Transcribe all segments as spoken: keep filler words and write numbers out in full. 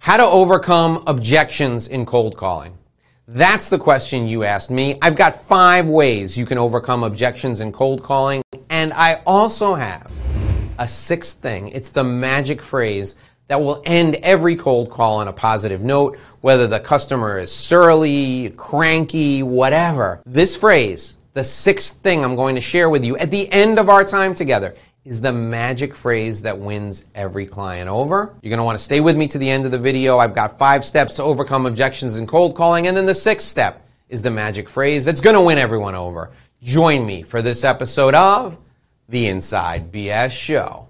How to overcome objections in cold calling. That's the question you asked me. I've got five ways you can overcome objections in cold calling, and I also have a sixth thing. It's the magic phrase that will end every cold call on a positive note, whether the customer is surly, cranky, whatever. This phrase, the sixth thing I'm going to share with you at the end of our time together, is the magic phrase that wins every client over. You're going to want to stay with me to the end of the video. I've got five steps to overcome objections in cold calling, and then the sixth step is the magic phrase that's going to win everyone over. Join me for this episode of The Inside B S Show.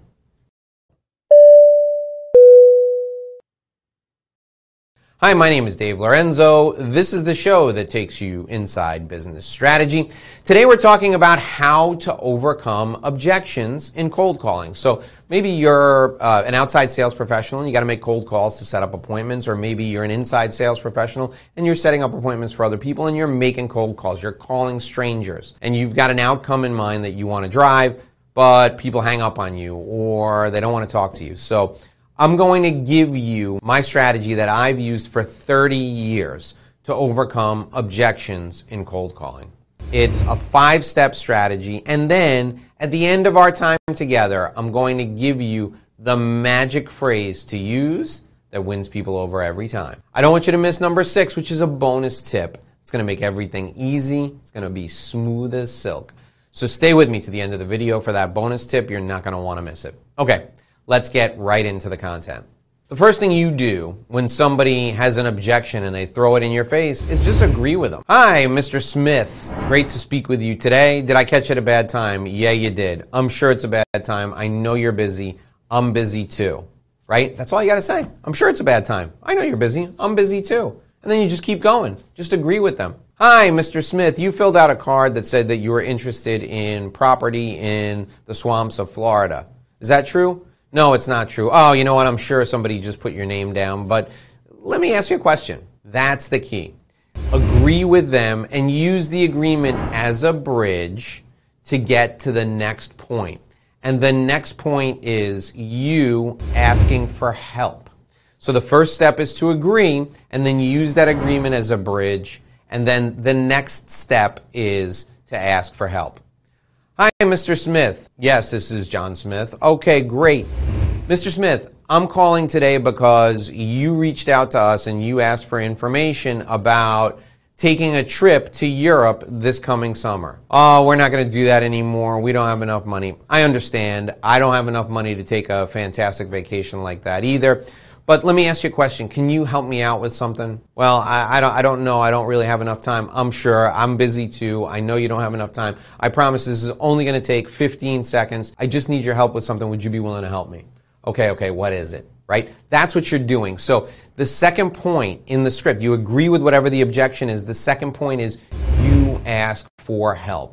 Hi, my name is Dave Lorenzo. This is the show that takes you inside business strategy. Today we're talking about how to overcome objections in cold calling. So maybe you're uh, an outside sales professional and you got to make cold calls to set up appointments, or maybe you're an inside sales professional and you're setting up appointments for other people and you're making cold calls. You're calling strangers and you've got an outcome in mind that you want to drive, but people hang up on you or they don't want to talk to you. So I'm going to give you my strategy that I've used for thirty years to overcome objections in cold calling. It's a five-step strategy, and then at the end of our time together, I'm going to give you the magic phrase to use that wins people over every time. I don't want you to miss number six, which is a bonus tip. It's going to make everything easy. It's going to be smooth as silk. So stay with me to the end of the video for that bonus tip. You're not going to want to miss it. Okay. Let's get right into the content. The first thing you do when somebody has an objection and they throw it in your face is just agree with them. Hi, Mister Smith. Great to speak with you today. Did I catch you at a bad time? Yeah, you did. I'm sure it's a bad time. I know you're busy. I'm busy too. Right? That's all you got to say. I'm sure it's a bad time. I know you're busy. I'm busy too. And then you just keep going. Just agree with them. Hi, Mister Smith. You filled out a card that said that you were interested in property in the swamps of Florida. Is that true? No, it's not true. Oh, you know what? I'm sure somebody just put your name down, but let me ask you a question. That's the key. Agree with them and use the agreement as a bridge to get to the next point. And the next point is you asking for help. So the first step is to agree and then use that agreement as a bridge. And then the next step is to ask for help. Hi, Mister Smith. Yes, this is John Smith. Okay, great. Mister Smith, I'm calling today because you reached out to us and you asked for information about taking a trip to Europe this coming summer. Oh, we're not going to do that anymore. We don't have enough money. I understand. I don't have enough money to take a fantastic vacation like that either. But let me ask you a question. Can you help me out with something? Well, I, I don't I don't know. I don't really have enough time. I'm sure. I'm busy too. I know you don't have enough time. I promise this is only going to take fifteen seconds. I just need your help with something. Would you be willing to help me? Okay, okay, what is it? Right? That's what you're doing. So the second point in the script, you agree with whatever the objection is. The second point is you ask for help.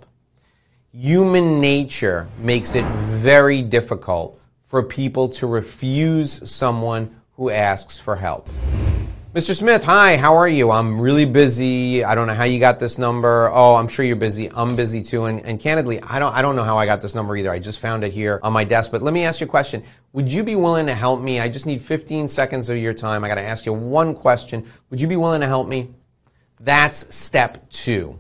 Human nature makes it very difficult for people to refuse someone who asks for help. Mister Smith, hi, how are you? I'm really busy. I don't know how you got this number. Oh, I'm sure you're busy. I'm busy too. And, and candidly, I don't I don't know how I got this number either. I just found it here on my desk. But let me ask you a question. Would you be willing to help me? I just need fifteen seconds of your time. I got to ask you one question. Would you be willing to help me? That's step two,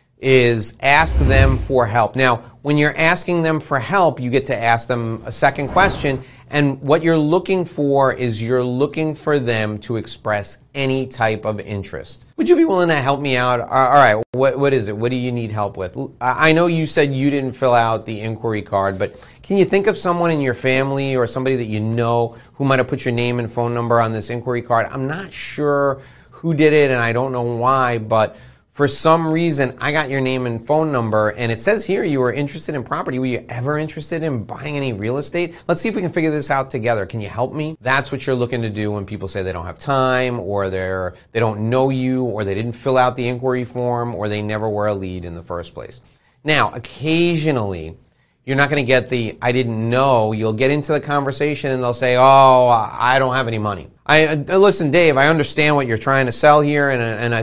is ask them for help. Now, when you're asking them for help, you get to ask them a second question. And what you're looking for is you're looking for them to express any type of interest. Would you be willing to help me out? All right, what, what is it? What do you need help with? I know you said you didn't fill out the inquiry card, but can you think of someone in your family or somebody that you know who might have put your name and phone number on this inquiry card? I'm not sure who did it and I don't know why, but for some reason, I got your name and phone number, and it says here you were interested in property. Were you ever interested in buying any real estate? Let's see if we can figure this out together. Can you help me? That's what you're looking to do when people say they don't have time, or they're they don't know you, or they didn't fill out the inquiry form, or they never were a lead in the first place. Now, occasionally, you're not going to get the I didn't know. You'll get into the conversation, and they'll say, oh, I don't have any money. I uh, listen, Dave, I understand what you're trying to sell here, and, and I think it's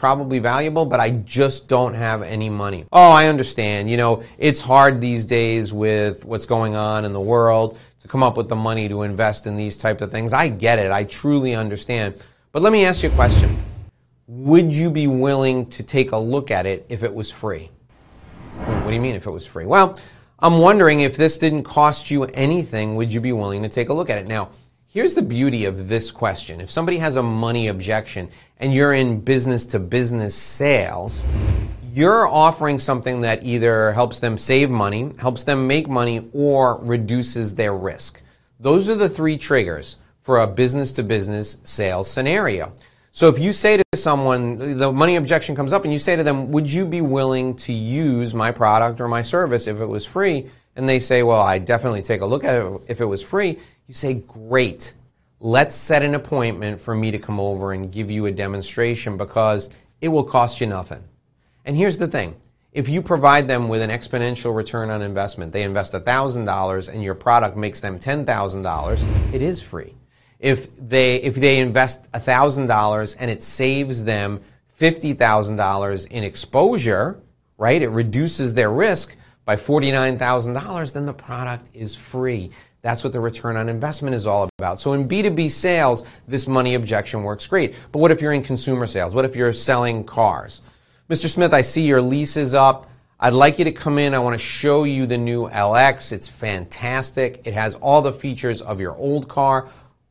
probably valuable, but I just don't have any money. Oh, I understand. You know, it's hard these days with what's going on in the world to come up with the money to invest in these types of things. I get it. I truly understand. But let me ask you a question. Would you be willing to take a look at it if it was free? What do you mean if it was free? Well, I'm wondering if this didn't cost you anything, would you be willing to take a look at it? Now, here's the beauty of this question. If somebody has a money objection and you're in business-to-business sales, you're offering something that either helps them save money, helps them make money, or reduces their risk. Those are the three triggers for a business-to-business sales scenario. So if you say to someone, the money objection comes up and you say to them, would you be willing to use my product or my service if it was free? And they say, well, I'd definitely take a look at it if it was free. You say, great. Let's set an appointment for me to come over and give you a demonstration because it will cost you nothing. And here's the thing. If you provide them with an exponential return on investment, they invest one thousand dollars and your product makes them ten thousand dollars, it is free. If they if they invest one thousand dollars and it saves them fifty thousand dollars in exposure, right? It reduces their risk by forty-nine thousand dollars, then the product is free. That's what the return on investment is all about. So in B two B sales, this money objection works great. But what if you're in consumer sales? What if you're selling cars? Mister Smith, I see your lease is up. I'd like you to come in. I want to show you the new L X. It's fantastic. It has all the features of your old car.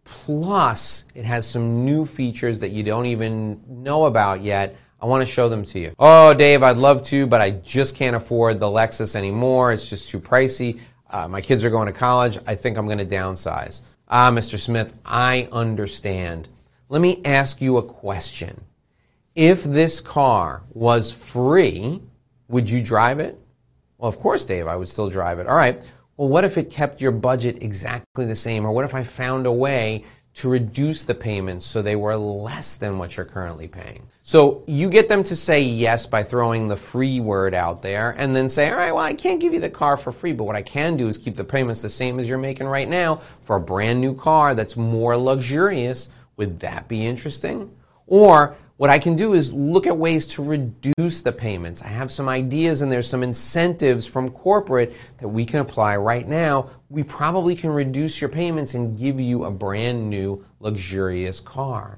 Plus, it has some new features that you don't even know about yet. I want to show them to you. Oh, Dave, I'd love to, but I just can't afford the Lexus anymore. It's just too pricey. Uh, my kids are going to college. I think I'm going to downsize. Ah, Mister Smith, I understand. Let me ask you a question. If this car was free, would you drive it? Well, of course, Dave, I would still drive it. All right. Well, what if it kept your budget exactly the same? Or what if I found a way to reduce the payments so they were less than what you're currently paying? So you get them to say yes by throwing the free word out there and then say, all right, well, I can't give you the car for free, but what I can do is keep the payments the same as you're making right now for a brand new car that's more luxurious. Would that be interesting? Or what I can do is look at ways to reduce the payments. I have some ideas and there's some incentives from corporate that we can apply right now. We probably can reduce your payments and give you a brand new luxurious car.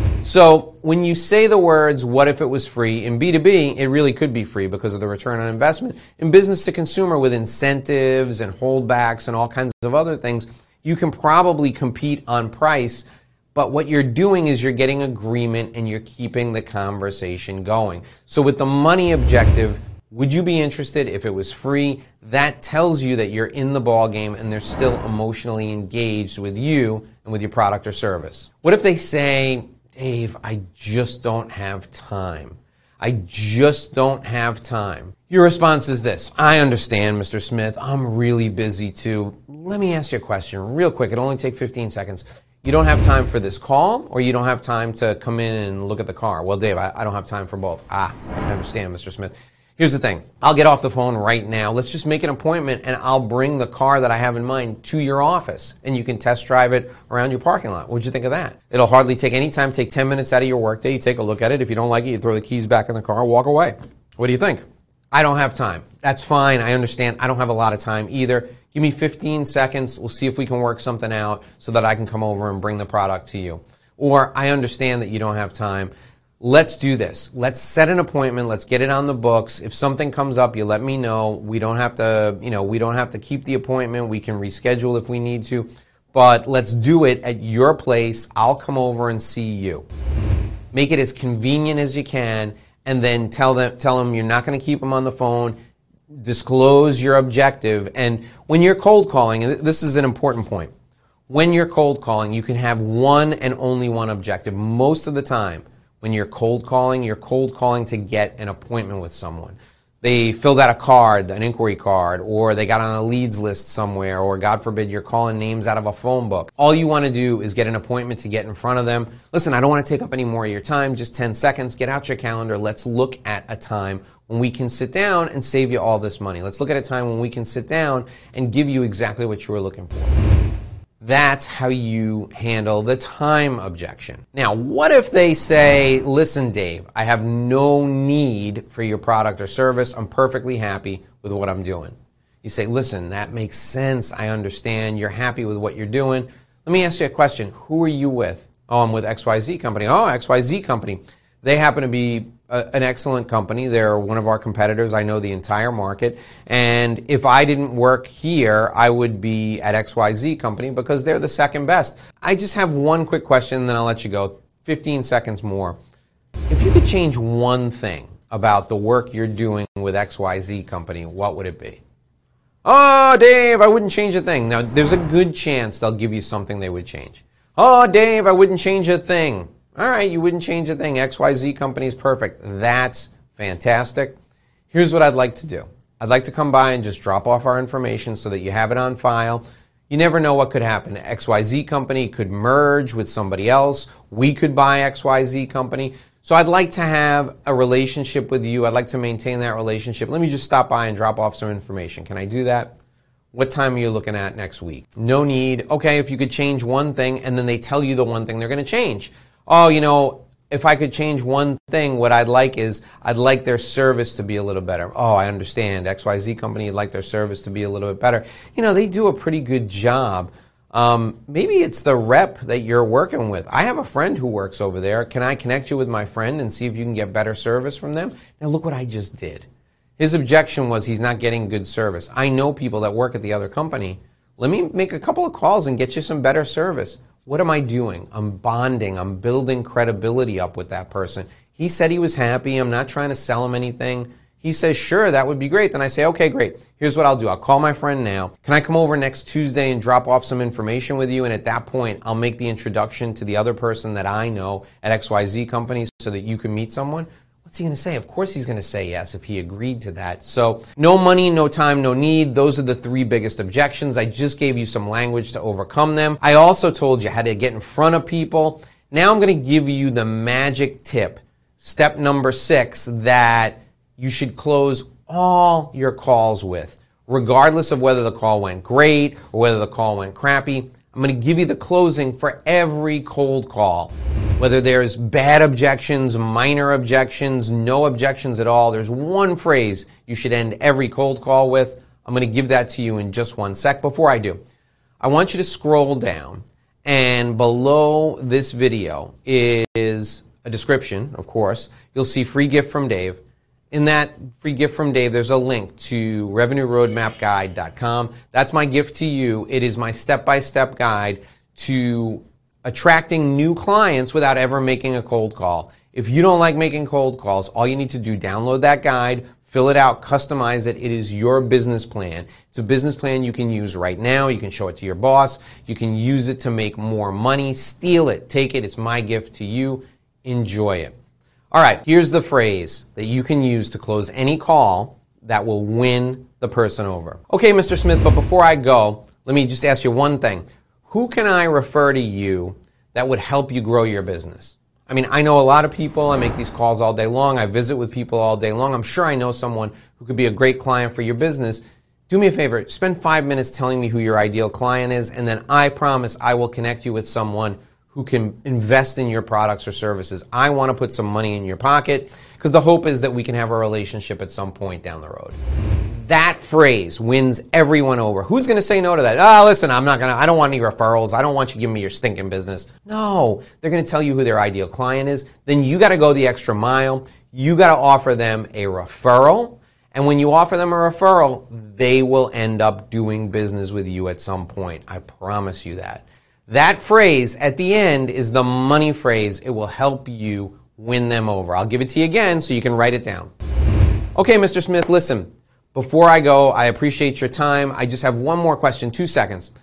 So when you say the words, what if it was free? In B two B, it really could be free because of the return on investment. In business to consumer with incentives and holdbacks and all kinds of other things, you can probably compete on price. But what you're doing is you're getting agreement and you're keeping the conversation going. So with the money objective, would you be interested if it was free? That tells you that you're in the ball game and they're still emotionally engaged with you and with your product or service. What if they say, Dave, I just don't have time. I just don't have time. Your response is this. I understand, Mister Smith. I'm really busy too. Let me ask you a question real quick. It'll only take fifteen seconds. You don't have time for this call, or you don't have time to come in and look at the car? Well, Dave, I, I don't have time for both. Ah, I understand, Mister Smith. Here's the thing. I'll get off the phone right now. Let's just make an appointment, and I'll bring the car that I have in mind to your office, and you can test drive it around your parking lot. What'd you think of that? It'll hardly take any time. Take ten minutes out of your workday. You take a look at it. If you don't like it, you throw the keys back in the car, walk away. What do you think? I don't have time. That's fine. I understand. I don't have a lot of time either. Give me fifteen seconds. We'll see if we can work something out so that I can come over and bring the product to you. Or I understand that you don't have time. Let's do this. Let's set an appointment. Let's get it on the books. If something comes up, you let me know. We don't have to, you know, we don't have to keep the appointment. We can reschedule if we need to. But let's do it at your place. I'll come over and see you. Make it as convenient as you can, and then tell them tell them you're not going to keep them on the phone. Disclose your objective. And when you're cold calling, and this is an important point, when you're cold calling, you can have one and only one objective. Most of the time, when you're cold calling, you're cold calling to get an appointment with someone. They filled out a card, an inquiry card, or they got on a leads list somewhere, or God forbid, you're calling names out of a phone book. All you want to do is get an appointment to get in front of them. Listen, I don't want to take up any more of your time, just ten seconds. Get out your calendar. Let's look at a time when we can sit down and save you all this money. Let's look at a time when we can sit down and give you exactly what you were looking for. That's how you handle the time objection. Now, what if they say, listen, Dave, I have no need for your product or service. I'm perfectly happy with what I'm doing. You say, listen, that makes sense. I understand. You're happy with what you're doing. Let me ask you a question. Who are you with? Oh, I'm with X Y Z company. Oh, X Y Z company. They happen to be a, an excellent company. They're one of our competitors. I know the entire market. And if I didn't work here, I would be at X Y Z company because they're the second best. I just have one quick question, then I'll let you go. fifteen seconds more. If you could change one thing about the work you're doing with X Y Z company, what would it be? Oh, Dave, I wouldn't change a thing. Now, there's a good chance they'll give you something they would change. Oh, Dave, I wouldn't change a thing. All right, you wouldn't change a thing. X Y Z company is perfect. That's fantastic. Here's what I'd like to do. I'd like to come by and just drop off our information so that you have it on file. You never know what could happen. X Y Z company could merge with somebody else. We could buy X Y Z company. So I'd like to have a relationship with you. I'd like to maintain that relationship. Let me just stop by and drop off some information. Can I do that? What time are you looking at next week? No need. Okay, if you could change one thing, and then they tell you the one thing they're going to change. Oh, you know, if I could change one thing, what I'd like is I'd like their service to be a little better. Oh, I understand. X Y Z company would like their service to be a little bit better. You know, they do a pretty good job. Um, maybe it's the rep that you're working with. I have a friend who works over there. Can I connect you with my friend and see if you can get better service from them? Now, look what I just did. His objection was he's not getting good service. I know people that work at the other company. Let me make a couple of calls and get you some better service. What am I doing? I'm bonding. I'm building credibility up with that person. He said he was happy. I'm not trying to sell him anything. He says, sure, that would be great. Then I say, okay, great. Here's what I'll do. I'll call my friend now. Can I come over next Tuesday and drop off some information with you? And at that point, I'll make the introduction to the other person that I know at X Y Z company so that you can meet someone. What's he going to say? Of course he's going to say yes if he agreed to that. So no money, no time, no need. Those are the three biggest objections. I just gave you some language to overcome them. I also told you how to get in front of people. Now I'm going to give you the magic tip, step number six, that you should close all your calls with, regardless of whether the call went great or whether the call went crappy. I'm going to give you the closing for every cold call. Whether there's bad objections, minor objections, no objections at all, there's one phrase you should end every cold call with. I'm going to give that to you in just one sec. Before I do, I want you to scroll down, and below this video is a description, of course. You'll see free gift from Dave. In that free gift from Dave, there's a link to revenue roadmap guide dot com. That's my gift to you. It is my step-by-step guide to attracting new clients without ever making a cold call. If you don't like making cold calls, all you need to do, download that guide, fill it out, customize it. It is your business plan. It's a business plan you can use right now. You can show it to your boss. You can use it to make more money. Steal it. Take it. It's my gift to you. Enjoy it. All right, here's the phrase that you can use to close any call that will win the person over. Okay, Mister Smith, but before I go, let me just ask you one thing. Who can I refer to you that would help you grow your business? I mean, I know a lot of people. I make these calls all day long. I visit with people all day long. I'm sure I know someone who could be a great client for your business. Do me a favor. Spend five minutes telling me who your ideal client is, and then I promise I will connect you with someone who can invest in your products or services. I want to put some money in your pocket because the hope is that we can have a relationship at some point down the road. That phrase wins everyone over. Who's going to say no to that? Oh, listen, I'm not going to, I don't want any referrals. I don't want you giving me your stinking business. No, they're going to tell you who their ideal client is. Then you got to go the extra mile. You got to offer them a referral. And when you offer them a referral, they will end up doing business with you at some point. I promise you that. That phrase at the end is the money phrase. It will help you win them over. I'll give it to you again so you can write it down. Okay, Mister Smith, listen. Before I go, I appreciate your time. I just have one more question, two seconds.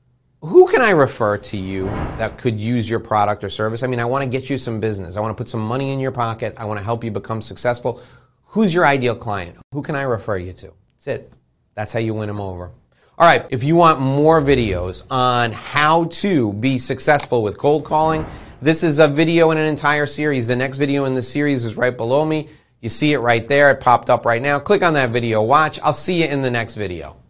Who can I refer to you that could use your product or service? I mean, I want to get you some business. I want to put some money in your pocket. I want to help you become successful. Who's your ideal client? Who can I refer you to? That's it. That's how you win them over. All right, if you want more videos on how to be successful with cold calling, this is a video in an entire series. The next video in the series is right below me. You see it right there. It popped up right now. Click on that video. Watch. I'll see you in the next video.